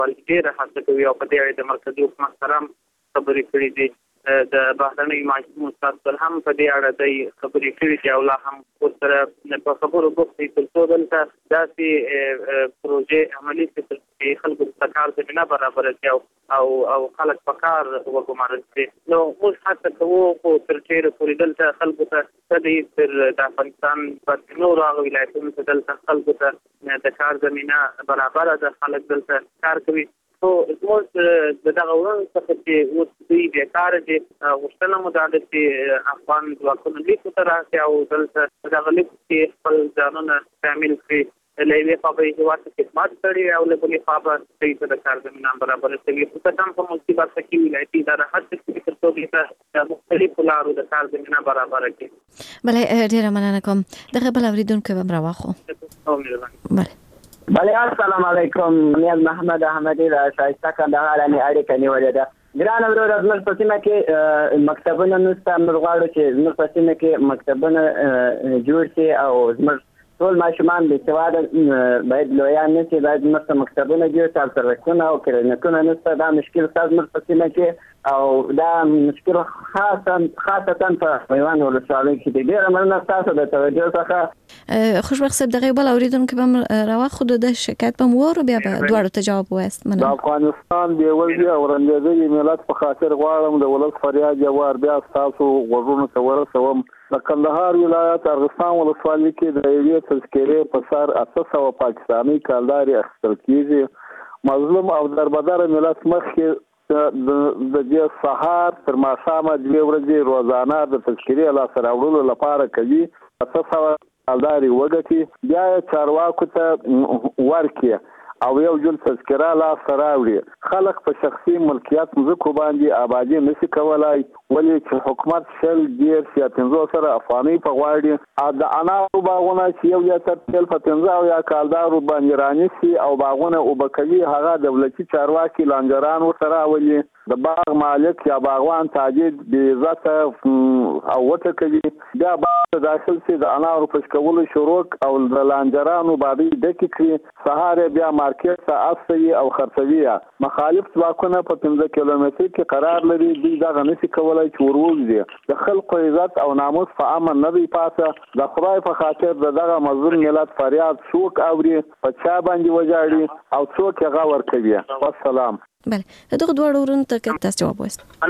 ولې ډېره هڅه کوي او په دې اړه د مرکزي حکومت سره خبرې کړې دي. د بهرنۍ محکمو استاد پر هم په دې اړه د خبرې کړې دي او لا هم ورسره په خبرو بوخت دي تر څو دلته داسې پروژې عملي کړي چې خلکو ته کار زمینه برابره کړي او خلک په کار وګمارل شي. نو موږ هڅه کوو خو تر ډېره پورې دلته خلکو ته څه دي تر د افغانستان په نورو هغو ولایتونو کې دلته خلکو ته د کار زمینه برابره ده، خلک دلته کار کوي. خو زموږ د دغه ورځ څخه چې اوس دوی بیکاره دي، غوښتنه مو دا ده چې افغان ځواکونه لیکو ته راشي او دلته په دغه لیکو کې خپل ځانونه شامل کړي. له یوې خوا به یې هېواد ته خدمت کړي او له بلې خوا به دوی ته د کار زمینه برابره شوي. خصوصا په ملکي برخه کې ولایتي اداره هڅه کوي تر څو دوی ته د مختلفو لارو د کار زمینه برابره کړي. بله، ډېره مننه کوم. دغه بل اورېدونکی به هم راواخلو. بله، السلام علیکم. نیاز محمد احمدی را شایسته کندهار نه اړیکه نیولې ده. ګران وروره، زموږ په سیمه کې مکتبونه نشته. موږ غواړو چې زموږ په سیمه کې مکتبونه جوړ شي او زموږ ټول ماشومان بېسواده باید لویان نه شي. باید زموږ ته مکتبونه جوړ شي او سرکونه او کلینیکونه نشته. دا مشکل ستا زموږ په سیمه کې او دا مشکل خاصتا په میوند ولسوالۍ کې دی. ډېره مننه ستاسو د توجه څخه. خوشبخت صاحب، دغه بل اورېدونکی به هم راواخلو. د شکایت به مو واورو، بیا به دواړو ته جواب ووایاست. د افغانستان بېوزلي او رنځېدلي ملت په خاطر غواړم د ولس فریاد یوار بیا ستاسو غوږونو ته ورسوم. د کندهار ولایت ارغستان ولسوالۍ کې د یوې تذکرې په سر 800 پاکستاني کالدارې اخیستل کېږي. مظلوم او دربدره ملت مخکې د دې سهار تر ماښامه 2 ورځې روزانه د تذکرې لاسته راوړلو لپاره کوي. 800 کالدارې وګټي، بیا یې چارواکو ته ورکړي او یو جل تذکره لاسته راوړي. خلک په شخصي ملکیت مځکو باندې آبادي نشي کولای، ولې چې حکومت 100 یا 50 افغانۍ په غواړي. د انارو باغونه چې یو لیتر تیل په 15 یا کالدارو باندې رانیسي او باغونه اوبه کوي، هغه دولتي چارواکي لانجران ورته راولي. د باغ مالک یا باغوان تاجر بې عزته او وټکوي. بیا باغ داخل شي، د انارو پشکولو شروع او د لانجرانو باندې ډکې کړي. سهار بیا مارکیټ ته اصلي او خرڅوي. مخالف ځواکونه په 15 کیلومتر کې قرار لري. دوی دغه نشي کولای چې وروځي. د خلکو عزت او ناموس په امن نه دی پاته. د خدای په خاطر دغه مظلوم ملت فریاد څوک اوري، په چا باندې وجاړي او څوک یې غور کوي. والسلام. بله، دغه دواړو ورونو ته تاسو جواب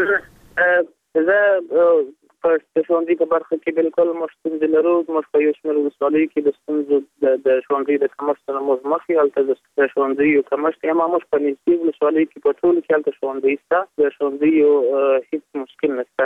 وایست. زه په ښوونځي په برخه کې بالکل موږ ستونزې لرو. موږ په یو شمېر ولسوالیو کې د ستونزو د ښوونځي د کمښت سره موږ مخ یو. هلته د ښوونځیو کمښت یا موږ په نږدې ولسوالیو کې په ټولو کې هلته ښوونځي شته. د ښوونځیو هېڅ مشکل نشته.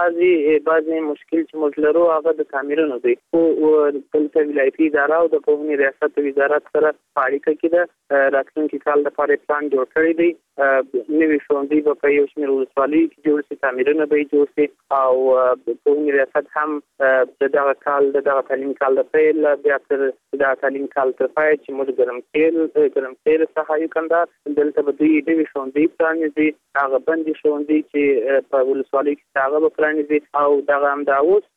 بعضې مشکل چې موږ لرو هغه د تعمیرونو دی. خو دلته ولایتي اداره او د پوهنې ریاست وزارت سره په اړیکه کې ده. راتلونکي کال دپاره پلان جوړ کړی دی. نوي ښوونځي به په یو شمېر ولسوالیو کې جوړ شي، تعمیرونه به یې جوړ شي او پوهنې ریاست هم د دغه کال د دغه تعلیم کال د پیل بیا تر دغه تعلیم کال تر پای چې موږ ګرمسیر څخه یو کندهار دلته به دوی نوي ښوونځي پرانیزي. هغه بندي ښوونځي چې په ولسوالیو کې هغه به پرانیزي او دغه همدا اوس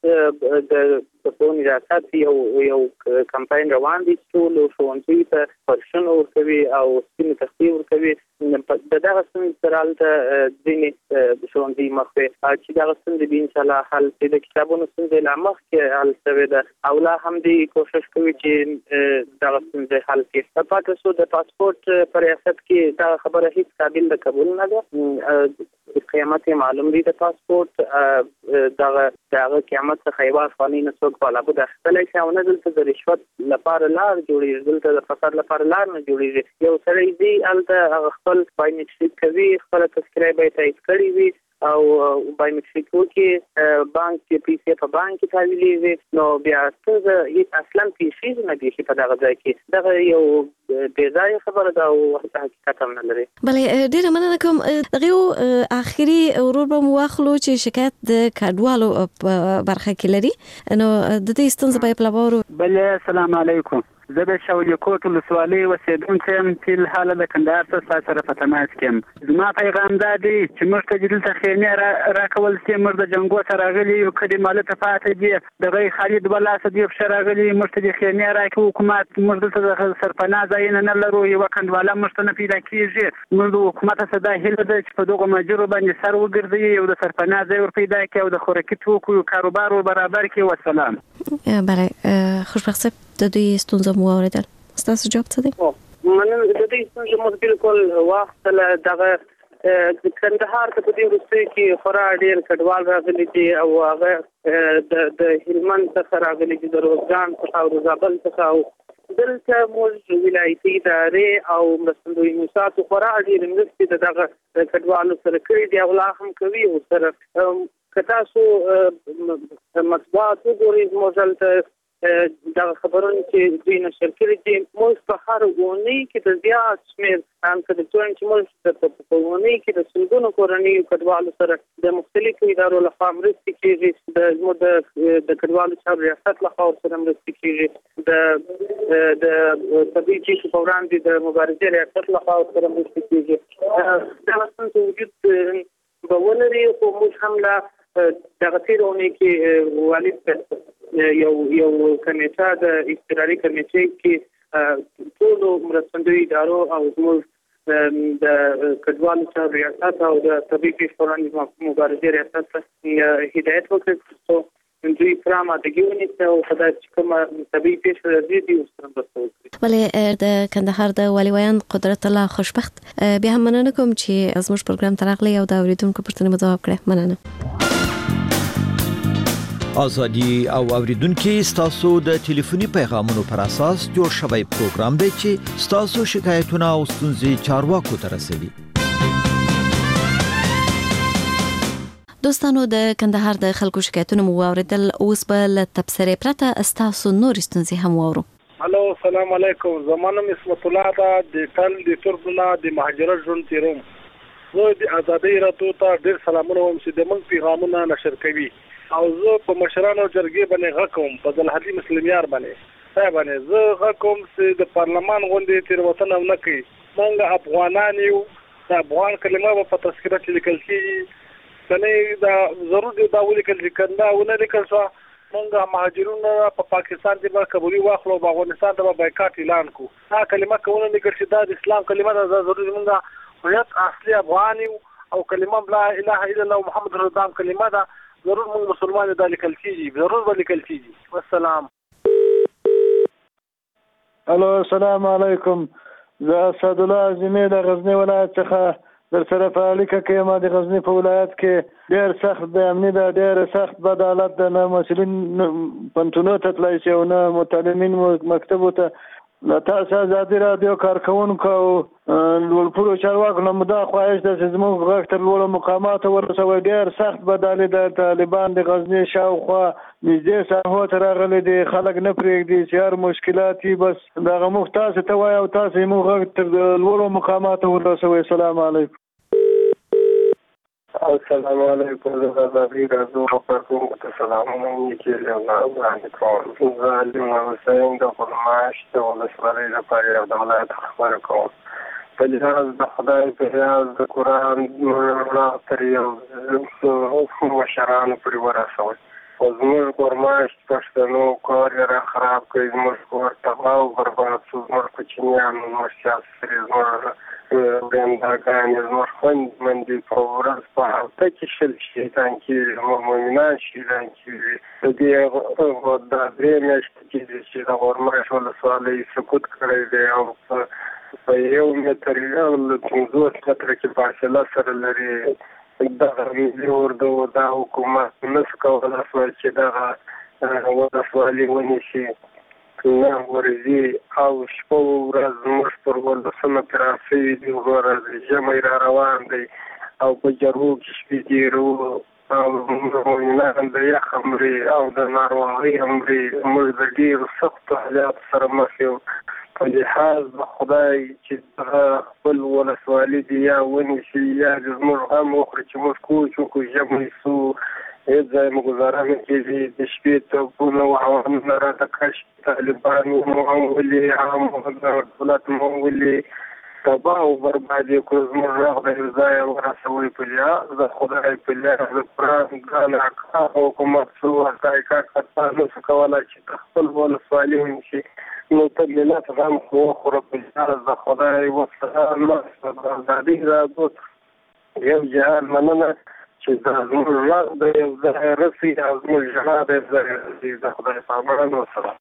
د پوهنې ریاست یو کمپاین روان دی چې ټولو ښوونځیو ته فرشونه ورکوي او سپینې تختې ورکوي. د دغه ستونزې سره هلته ځینې ښوونځي مخ وي چې دغه ستونزې به انشاءالله حل شي. د کتابونو ستونزې لا مخکې حل شوې ده او لا هم دوی کوشش کوي چې دغه ستونزې حل کړي. پاتې شو د پاسپورت په ریاست کې دغه خبره هیڅ قابل د قبول نه ده. قیامت معلوم دی د پاسپورت دغه قیامت څخه یوه افغانۍ نه څوک په لابد اخیستلی شي او نه دلته د رشوت لپاره لار جوړېږي، دلته د فساد لپاره لار نه جوړېږي. یو سړی ځي هلته هغه خپل بایومیټریک کوي، خپله تذکره به یې تایید کړې وي او بایومیټریک وکړي، بانک کې پیسې په بانک کې تحویلېږي. نو بیا ستونزه اصلا پیښېږي نه بیخي په دغه ځای کې. دغه یو بې ځایه خبره ده او حقیقت هم نه لري. بله، ډېره مننه کوم. دغه یو آخري ورور به مو واخلو چې شکایت د کډوالو په برخه کې لري. نو د دې ستونزې به یې په لابه ورو. بله، السلام علیکم. زه د شوليکوټ ولسوالۍ اوسېدونکی یم چې الحاله د کندهار څخه ستا سره په تماس کې یم. زما پیغام دا دی چې موږ ته دلته خیمې راکول شي. موږ د جنګو ته راغلي یو، کډې مالته پاتې دي، دغه خالد بلاسه دی پښه راغلي، موږ ته د خیمې راکړي حکومت. موږ دلته د سرپناه ځایونه نه لرو، یوه کنډواله موږ ته نه پیدا کېږي. موږ د حکومت څخه دا هیله ده چې په دغو مجرو باندې سر وګرځوي، یو د سرپناه ځای ور پیدا کړي او د خوراکي توکو کاروبار ور برابر کړي. والسلام. بله، خوشبخت صاحب د دوی ستونزه مو اوریدل، ستاسو جواب څه دی؟ مننه. د دې ستونزه مو بالکل واخله. دغه کندهار ته په دې وروستیو کې خورا ډېر کډوال راغلي دي او هغه د هلمند څخه راغلي دي، د روزګان څخه او د زابل څخه. او دلته موږ ولایتي ادارې او مرستندوی موسسات خورا ډېرې مرستې دغه کډوالو سره کړي دي او لا هم کوي ورسره. که تاسو مطبوعات وګورئ، موږ دلته دغه خبرونه چې دوی نشر کړي دي، موږ په هر اونۍ کې د زیات شمېر کډوالو چې موږ په اونۍ کې د سلګونو کورنیو کډوالو سره د مختلفو ادارو لخوا مرستې کېږي. د کډوالو چارو ریاست لخوا ورسره مرستې کېږي، د طبیعي پیښو په وړاندې د مبارزې ریاست لخوا ورسره مرستې کېږي. دغه ستونزې وجود به ولري، خو موږ هم لا دغه تېره اونۍ کې والد یو کمیټه د اضطراري کمیټې کې ټولو مرستندویو ادارو او زموږ د کډوالو چارو ریاست او د طبیعي پیښو په وړاندې مبارزې ریاست ته هدایت وکړ څو دوی پوره آمادګي ونیسي او په داسې کومه طبیعي پیښه راځي دوی ورسره مرسته وکړي. بله، د کندهار د والي ویان قدرت الله خوشبخت، بیا هم مننه کوم چې زموږ پروګرام ته راغلی او د اورېدونکو پوښتنې مو ځواب کړی. مننه. ازادي او اوریدونکو ستاسو د ټلیفوني پیغامونو پر اساس جوړ شوی پروګرام دی چې ستاسو شکایتونه او ستونزې چارواکو ته رسوي. دوستانو، د کندهار د خلکو شکایتونه مو اوریدل، اوس به له تبصرې پرته ستاسو نور ستونزې هم واورو. الو، السلام علیکم. زمانم اسمت الله دا د ټل د تربنا د مهاجرت ژوند تیروم. زه د ازادۍ راته ته ډېر سلامونه وایم چې د موږ پیغامونه نشر کوي او زه په مشرانو جرګې باندې غږ کوم، په ذلحدي مسلمیار باندې زه غږ کوم چې د پارلمان غونډې تېروتنه ونه کوي. موږ افغانان یو، د افغان کلمه په تذکره کې لیکل کېږي، کنه دا ضرور دی دا ولیکل چې کنده ونه لیکل شو. موږ مهاجرون په پاکستان کې به قبولي واخلو، په افغانستان ته به بایکاټ اعلان کو. دا کلمه کوونه لیکل چې دا د اسلام کلمه ده، ضروري موږ هویت اصلي افغان یو او کلمه لا اله الا الله محمد رسول الله کلمه ده، ضرور موږ مسلمان دا لیکل کېږي، ضرور به لیکل کېږي. والسلام. الو، السلام علیکم. زه اسد الله اعظمي د غزنی ولایت څخه در سره په اړیکه کې یم. د غزنی په ولایت کې ډېر سخت بې امني ده، ډېر سخت بد حالت ده، نه مسؤلین پوهنتونونو ته تللی شي او نه متعلمین مکتبو ته. له تاسو ازادي راډیو کارکوونکو او لوړپوړو چارواکو نه مو دا خواهش ده چې زموږ غږ تر لوړو مقاماتو ورسوئ. ډېر سخت بد حالي ده. طالبان د غزني شاوخوا نږدې ساحو ته راغلي دي، خلک نه پرېږدي چې هر مشکلات وي بس دغه موږ تاسو ته وایو، تاسو زموږ غږ تر لوړو مقاماتو ورسوئ. السلام علیکم. السلام علیکم. زه ازادي راډیو کارکوونکو ته سلامونه وړاندې کوم. زه علي حسین د خرماش د ولسوالۍ لپاره یو د ولایت خبره کوم. په لحاظ د خدای په لحاظ د قرآن رڼا تر یو مشرانو پورې ورسوئ. زموږ خرماش پښتنو کار یې را خراب کړی، زموږ کور تباه او برباد شو. زموږ کوچنیان، زموږ سیاسري، زموږ وریندارګانې، زموږ خویندمندې په ورځ په هفته کې شل شهیدان کېږي، زموږ مؤمنان شهیدان کېږي. د دې دا 3 میاشتې کېږي چې د غورماش ولسوالۍ سقوط کړی دی او په 1 متر له 50 متره کې فاصله سره لري. دغه ملي اردو دا حکومت نشي کولی چې دغه ولسوالۍ ونیسي. نه ورځي او شپه ورځ موږ پر ولسمه ترافي دی، ورځ ژمی را روان دی او په جرو کې شپې تېرو او موږ د یخ مري او د ناروغۍ مري. موږ د ډېرو سختو حالاتو سره مخ یو. په لحاظ د خدای چې خپل ولسوالي دي یا ونیسي یا زموږ غم وخوري چې موږ کوچ وکړو، ژمی سو ځای مو گزاره نه کېږي. د شپې توپونه او عوامونه راته کشف طالبان مو هم ولي عام دولت مو ولي تباه او برباد یې کړو. زموږ غږ د یو ځایه ورسوئ په لحاظ د خدای په لحاظ د قرآن ګران احکام حکومت څو حقایقات کسان نشو کولی چې خپل ولسوالي ونیسي. نو ته ملت غم وخوره په لحاظ د خدای وسلام د ازادۍ راډیو یو جهان مننه چې دا زموږ غږ د یو ځایه رسي او زموږ ژړا د یو ځایه رسي. د خدای په امان وسلام.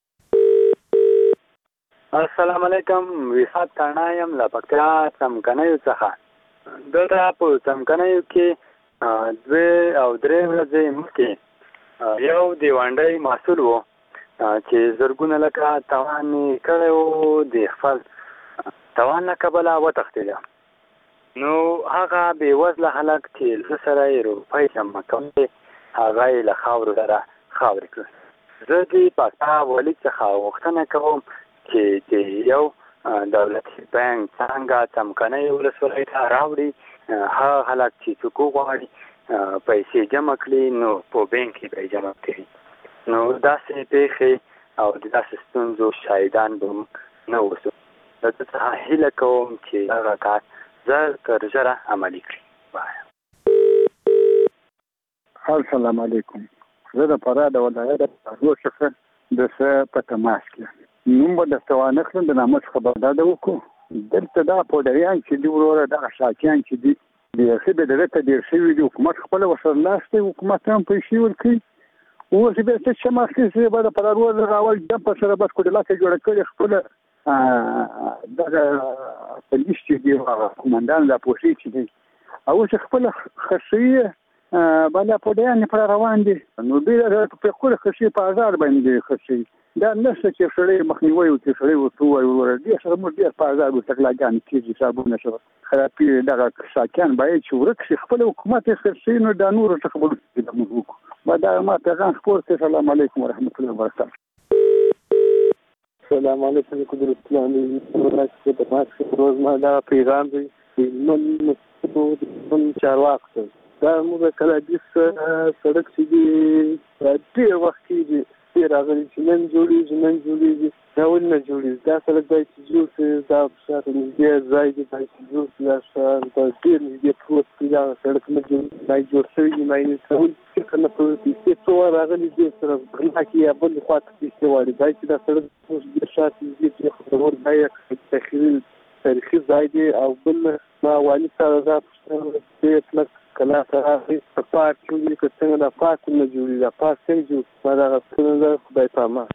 السلام علیکم. وفات کاڼا یم له پکتیا څمکنیو څخه. دلته په څمکنیو کې 2 او 3 ورځې مخکې یو دیوانډی محصول و چې زرګونه لکه تاوان یې کړی و. د خپل تاوان له کبله وتښتېده. نو هغه بېوزله هلک چې زه سره یې روپۍ جمع کولې هغه یې له خاورو سره خاورې کړل. زه د پاکا والي څخه غوښتنه کوم چې د یو دولتي بانک څنګه څمکنۍ ولسوالۍ ته راوړي. هغه هلک چې څوک وغواړي پیسې جمع کړي نو په بانک کې به یې جمع کړي. نو داسې پیښې او د داسې ستونزو شاهدان به نه اوسو. د ده څخه هیله کوم چې هغه کار زر تر ژره عملي کړي. السلام علیکم. زه د فراه د ولایت د څخه د څه په تماس کې نوم به درته وانخلم. د نامه څخه به ډاډه وکړو. دلته دا پوډریان چې دي وروره دغه شاکیان چې دي بیخي به دغه ته ډېر شوي دي. حکومت خپله ورسره لاس دی. حکومت هم پیسې ورکوي. اوس بیا څه چې مخکې به د فرارور راول جمپ سره بس کوډلاکه جوړه کړې خپله دغه پولیس چې دي قومندان لا پوسي چې دي او چې خپله خشي بالا پوډیان پر روان دي. نو بیا په خپل خشي په آزار باندې خشي دا نشته چې شړې مخنیوي او چې شړې وته ور دي سره موږ ډیر په آزار وتکلاګان کېږي صابونه شو خرابې دغه ساکان باید چې ورکشي خپل حکومت خشي نو د نور څخه بل د موږ دا ما پیغام خپل. السلام علیکم ورحمت الله وبرکاته. السلام علیکم قدرت الله ورکاته. د ماکس روز ما دا پیغام دی من چارواکو دا موږ کله د سړک چې ډېر وخت کېږي راغلی چې نن جوړېږي دا ولې نه جوړېږي. دا سړک باید چې جوړ شي. دا شاته نږدې ځای دی باید چې جوړ شي. دا ډېر نږدې پروت دی. دا سړک نه باید جوړ شوی وي. باید ټول فکر نه پروت وي. څو راغلي دې سره غلا کې یا بل خوا ته پیسې واړي. باید چې دا سړک ډېر شاته نږدې پرېښودل باید تاریخي ځای دی. او بل ما والي سره دا پوښتنه کله سره په پارک کې که څنګه دا پارک نه جوړي. دا پارک څنګه جوړ ما دغه څنګه خدای په امان.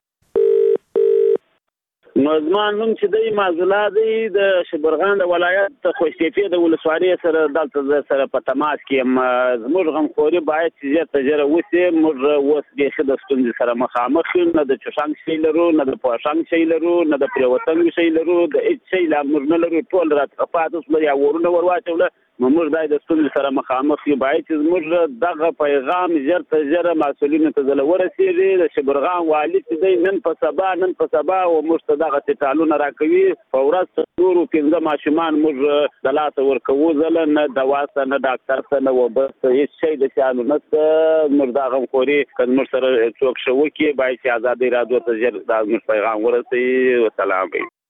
نو زما نوم چې دی معزولا دی د شبرغان د ولایت خوشتیپې د ولسوالۍ سره دلته سره په تماس کې یم. زموږ غمخوري باید چې زیاته ژره وسي. موږ اوس بیخي د ستونزې سره مخامخ یو. نه د چوشنګ شی لرو نه د پوشنګ شی لرو نه د پریوتنګ شی لرو. د هیڅ شی لا موږ نه لرو. ټول راته پاتې اوس یا ورونه ورواچوله. موږ دا د ستونزې سره مخامخ یو. باید چې زموږ دغه پیغام ژر تر ژره مسؤلینو ته ورسېږي. د شبرغان والي چې دی نن په سبا او موږ ته دغه ټالونه راکوي. په ورځ 4-5 ماشومان موږ د لاسه ورکوو. زله نه دوا ته نه ډاکټر ته نه وبس هیڅ شی د شیانو نشته. موږ دا غمخوري که موږ سره څوک ښه وکړي باید چې ازادۍ راډیو ته ژر دا زموږ پیغام ورسوي. وسلام.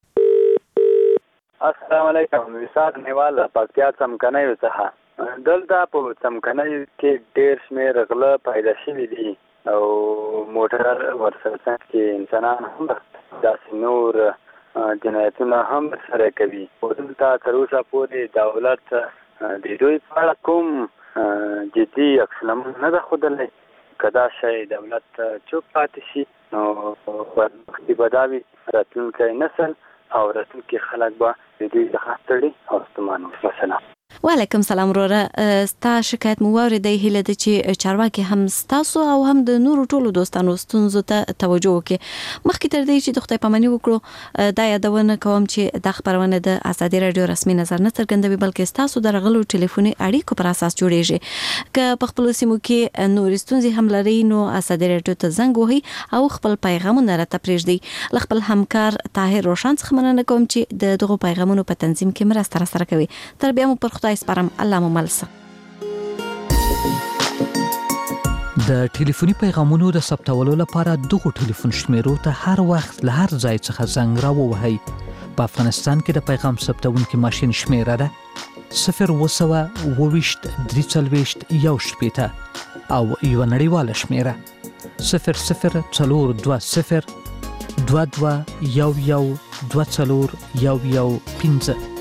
السلام علیکم. وسات نیوال پکتیا څمکنیو څخه. دلته په څمکنیو کې ډېر شمېر غله پیدا شوي دي او موټر ورسره کې انسانان هم داسې نور جنایتونه هم سره کوي. دلته تر اوسه پورې دولت د دوی په اړه کوم جدي عکس العمل نه ده ښودلی. که دا شی دولت چوپ پاتې شي نو بدبختي به دا وي راتلونکی نسل او راتلونکي خلک به د دوی څخه ستړي او ستومان وي. مثلا وعلیکم سلام وروره. ستا شکایت مو واورېدی. هیله ده چې چارواکي هم ستاسو او هم د نورو ټولو دوستانو ستونزو ته توجه وکړي. مخکې تر دې چې د خدای پاماني وکړو دا یادونه کوم چې دا خبرونه د ازادي راډیو رسمي نظر نه څرګندوي بلکې ستاسو د رغلو ټلیفوني اړیکو پر اساس جوړیږي. که په خپل سیمو کې نور ستونزې هم لري نو ازادي راډیو ته زنګ وهي او خپل پیغامونه راته پرېږدي. خپل همکار طاهر روشن څخه مننه کوم چې دغه پیغامونو په تنظیم کې مرسته راسره کوي. تر بیا مو پر خدای سپارم. الله مو مل شه. د ټلیفوني پیغامونو د ثبتولو لپاره دغه ټلیفون شمیرو ته هر وخت له هر ځای څخه زنګ راووهئ. په افغانستان کې د پیغام ثبتونکي ماشین شمیره ده 0202341 او یو نړیواله شمیره 00402211241115.